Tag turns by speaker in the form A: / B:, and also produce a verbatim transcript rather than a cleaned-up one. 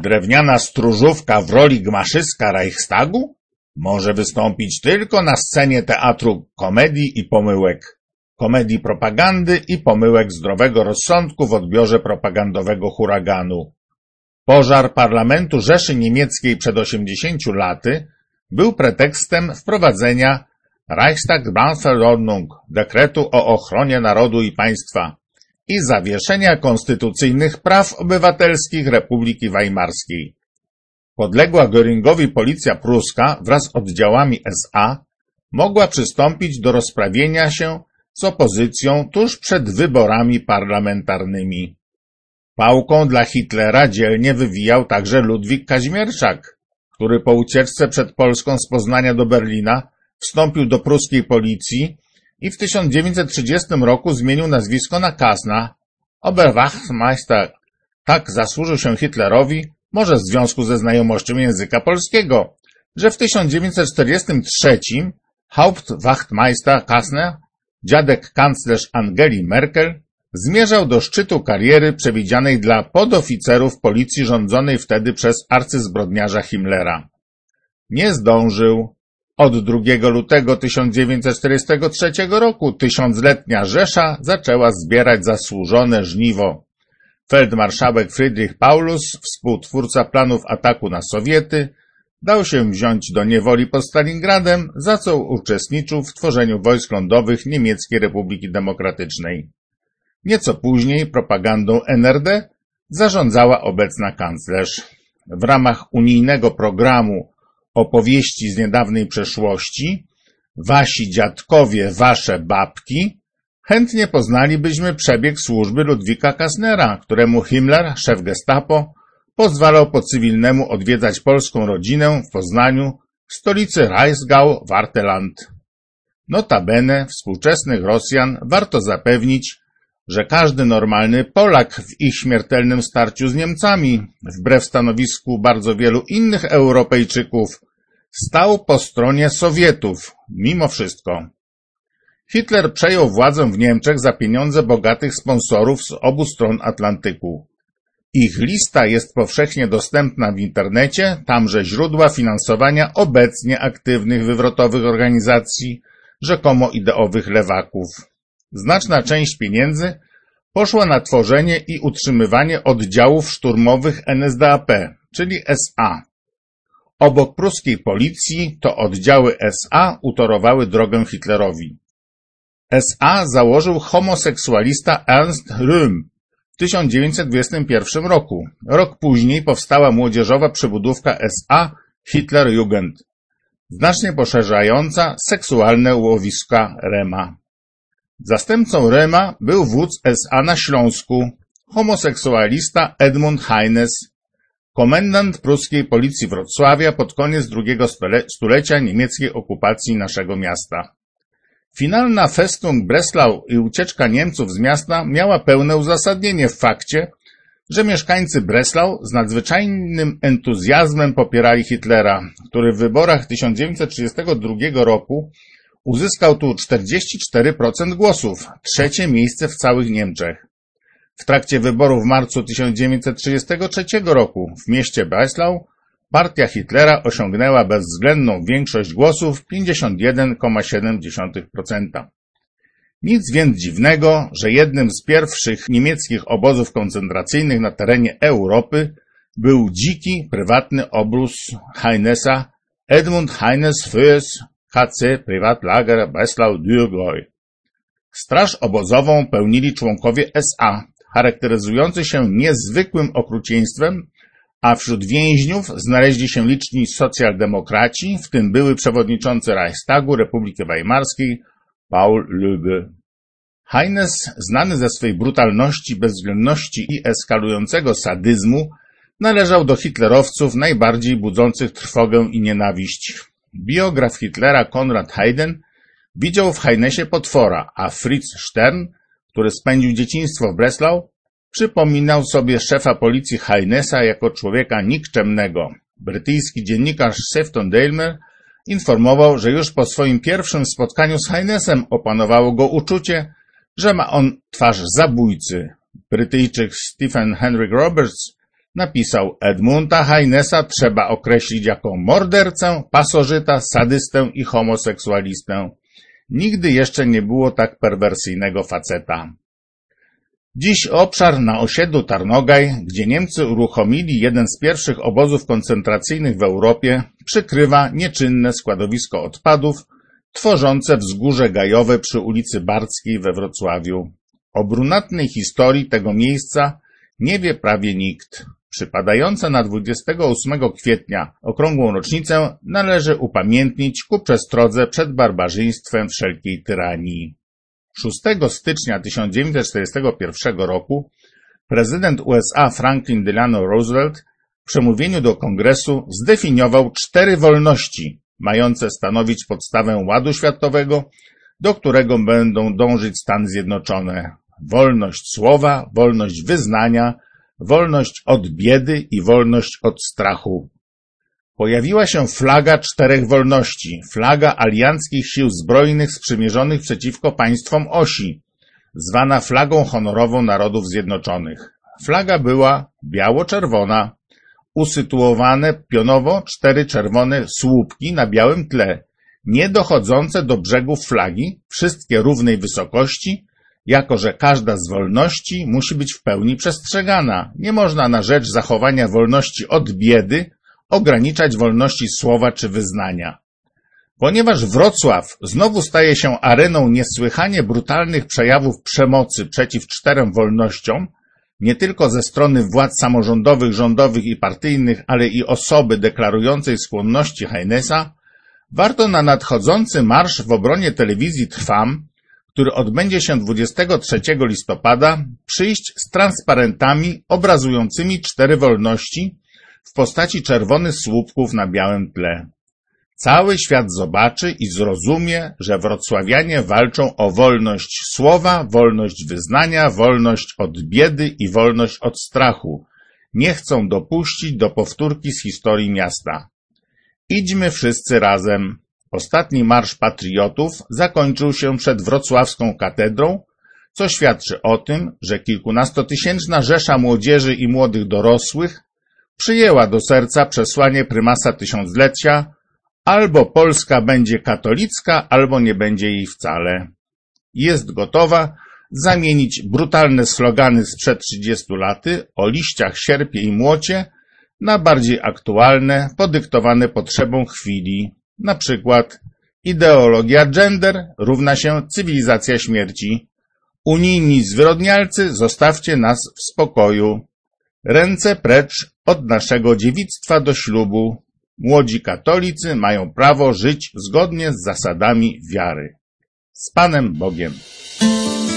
A: drewniana stróżówka w roli gmaszyska Reichstagu może wystąpić tylko na scenie teatru komedii i pomyłek, komedii propagandy i pomyłek zdrowego rozsądku w odbiorze propagandowego huraganu. Pożar parlamentu Rzeszy Niemieckiej przed osiemdziesięciu laty był pretekstem wprowadzenia Reichstagsbrandverordnung, dekretu o ochronie narodu i państwa i zawieszenia konstytucyjnych praw obywatelskich Republiki Weimarskiej. Podległa Göringowi policja pruska wraz z oddziałami S A mogła przystąpić do rozprawienia się z opozycją tuż przed wyborami parlamentarnymi. Pałką dla Hitlera dzielnie wywijał także Ludwik Kaźmierczak, który po ucieczce przed Polską z Poznania do Berlina wstąpił do pruskiej policji i w tysiąc dziewięćset trzydziestym roku zmienił nazwisko na Kasna. Oberwachtmeister tak zasłużył się Hitlerowi, może w związku ze znajomością języka polskiego, że w tysiąc dziewięćset czterdziestym trzecim Hauptwachtmeister Kasner, dziadek kanclerz Angeli Merkel, zmierzał do szczytu kariery przewidzianej dla podoficerów policji rządzonej wtedy przez arcyzbrodniarza Himmlera. Nie zdążył. Od drugiego lutego tysiąc dziewięćset czterdziestego trzeciego roku tysiącletnia Rzesza zaczęła zbierać zasłużone żniwo. Feldmarszałek Friedrich Paulus, współtwórca planów ataku na Sowiety, dał się wziąć do niewoli pod Stalingradem, za co uczestniczył w tworzeniu wojsk lądowych Niemieckiej Republiki Demokratycznej. Nieco później propagandą N R D zarządzała obecna kanclerz. W ramach unijnego programu Opowieści z niedawnej przeszłości, Wasi dziadkowie, wasze babki, chętnie poznalibyśmy przebieg służby Ludwika Kasnera, któremu Himmler, szef Gestapo, pozwalał po cywilnemu odwiedzać polską rodzinę w Poznaniu, stolicy Reichsgau-Wartheland. Notabene współczesnych Rosjan warto zapewnić, że każdy normalny Polak w ich śmiertelnym starciu z Niemcami, wbrew stanowisku bardzo wielu innych Europejczyków, stał po stronie Sowietów, mimo wszystko. Hitler przejął władzę w Niemczech za pieniądze bogatych sponsorów z obu stron Atlantyku. Ich lista jest powszechnie dostępna w internecie, tamże źródła finansowania obecnie aktywnych wywrotowych organizacji, rzekomo ideowych lewaków. Znaczna część pieniędzy poszła na tworzenie i utrzymywanie oddziałów szturmowych N S D A P, czyli S A. Obok pruskiej policji to oddziały S A utorowały drogę Hitlerowi. S A założył homoseksualista Ernst Röhm w tysiąc dziewięćset dwudziestym pierwszym roku. Rok później powstała młodzieżowa przybudówka S A Hitlerjugend, znacznie poszerzająca seksualne łowiska Rema. Zastępcą Rema był wódz S A na Śląsku, homoseksualista Edmund Heines, komendant pruskiej policji Wrocławia pod koniec drugiego stulecia niemieckiej okupacji naszego miasta. Finalna Festung Breslau i ucieczka Niemców z miasta miała pełne uzasadnienie w fakcie, że mieszkańcy Breslau z nadzwyczajnym entuzjazmem popierali Hitlera, który w wyborach tysiąc dziewięćset trzydziestego drugiego roku uzyskał tu czterdzieści cztery procent głosów, trzecie miejsce w całych Niemczech. W trakcie wyborów w marcu tysiąc dziewięćset trzydziestego trzeciego roku w mieście Breslau partia Hitlera osiągnęła bezwzględną większość głosów pięćdziesiąt jeden przecinek siedem procent. Nic więc dziwnego, że jednym z pierwszych niemieckich obozów koncentracyjnych na terenie Europy był dziki, prywatny obóz Heinesa Edmund Heines fürs K C Privatlager Breslau-Dürgäu. Straż obozową pełnili członkowie S A, charakteryzujący się niezwykłym okrucieństwem, a wśród więźniów znaleźli się liczni socjaldemokraci, w tym były przewodniczący Reichstagu Republiki Weimarskiej Paul Löbe. Heines, znany ze swej brutalności, bezwzględności i eskalującego sadyzmu, należał do hitlerowców najbardziej budzących trwogę i nienawiść. Biograf Hitlera Konrad Hayden widział w Heinesie potwora, a Fritz Stern, który spędził dzieciństwo w Breslau, przypominał sobie szefa policji Heinesa jako człowieka nikczemnego. Brytyjski dziennikarz Sefton Dailmer informował, że już po swoim pierwszym spotkaniu z Heinesem opanowało go uczucie, że ma on twarz zabójcy. Brytyjczyk Stephen Henry Roberts napisał: Edmunda Heinesa trzeba określić jako mordercę, pasożyta, sadystę i homoseksualistę. Nigdy jeszcze nie było tak perwersyjnego faceta. Dziś obszar na osiedlu Tarnogaj, gdzie Niemcy uruchomili jeden z pierwszych obozów koncentracyjnych w Europie, przykrywa nieczynne składowisko odpadów tworzące wzgórze gajowe przy ulicy Bardzkiej we Wrocławiu. O brunatnej historii tego miejsca nie wie prawie nikt. Przypadające na dwudziestego ósmego kwietnia okrągłą rocznicę należy upamiętnić ku przestrodze przed barbarzyństwem wszelkiej tyranii. szóstego stycznia tysiąc dziewięćset czterdziestego pierwszego roku prezydent U S A Franklin Delano Roosevelt w przemówieniu do Kongresu zdefiniował cztery wolności, mające stanowić podstawę ładu światowego, do którego będą dążyć Stany Zjednoczone. Wolność słowa, wolność wyznania, wolność od biedy i wolność od strachu. Pojawiła się flaga czterech wolności, flaga alianckich sił zbrojnych sprzymierzonych przeciwko państwom osi, zwana flagą honorową Narodów Zjednoczonych. Flaga była biało-czerwona, usytuowane pionowo cztery czerwone słupki na białym tle, nie dochodzące do brzegów flagi, wszystkie równej wysokości, jako że każda z wolności musi być w pełni przestrzegana. Nie można na rzecz zachowania wolności od biedy ograniczać wolności słowa czy wyznania. Ponieważ Wrocław znowu staje się areną niesłychanie brutalnych przejawów przemocy przeciw czterem wolnościom, nie tylko ze strony władz samorządowych, rządowych i partyjnych, ale i osoby deklarującej skłonności Heinesa, warto na nadchodzący marsz w obronie telewizji Trwam, który odbędzie się dwudziestego trzeciego listopada, przyjść z transparentami obrazującymi cztery wolności w postaci czerwonych słupków na białym tle. Cały świat zobaczy i zrozumie, że wrocławianie walczą o wolność słowa, wolność wyznania, wolność od biedy i wolność od strachu. Nie chcą dopuścić do powtórki z historii miasta. Idźmy wszyscy razem. Ostatni marsz patriotów zakończył się przed wrocławską katedrą, co świadczy o tym, że kilkunastotysięczna rzesza młodzieży i młodych dorosłych przyjęła do serca przesłanie prymasa tysiąclecia: albo Polska będzie katolicka, albo nie będzie jej wcale. Jest gotowa zamienić brutalne slogany sprzed trzydziestu laty o liściach, sierpie i młocie na bardziej aktualne, podyktowane potrzebą chwili. Na przykład ideologia gender równa się cywilizacja śmierci. Unijni zwyrodnialcy, zostawcie nas w spokoju. Ręce precz od naszego dziewictwa do ślubu. Młodzi katolicy mają prawo żyć zgodnie z zasadami wiary. Z Panem Bogiem.